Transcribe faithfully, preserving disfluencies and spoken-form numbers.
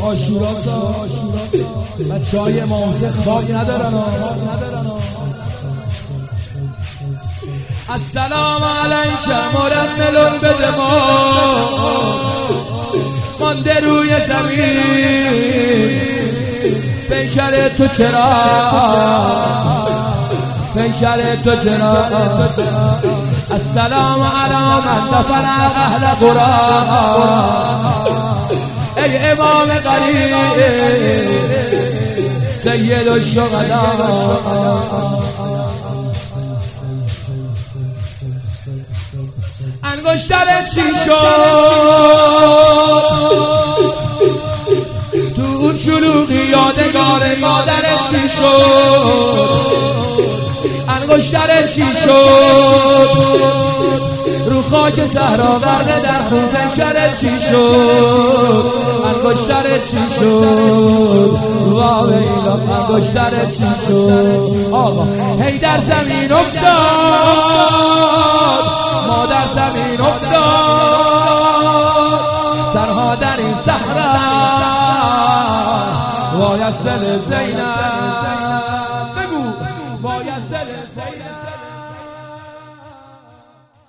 آشورا بچه های موسیق خاک ندارن. السلام علیکم مرمل بده ما مانده روی زمین پیکر تو چرا پیکر تو چرا. السلام علی من دفن اهل قرآن ای امام غریب سید الشهداء. انگشتر چی شد تو اون شلوغی یادگار مادر چی شد. انگشتر چی شد رو خاک صحرا غرق در خون پیکر چی شد. انگشتر چی شد وای اینا انگشتر چی شد. آقا هی در زمین افتاد مادر زمین افتاد تنها در این صحرا وای از دل زینب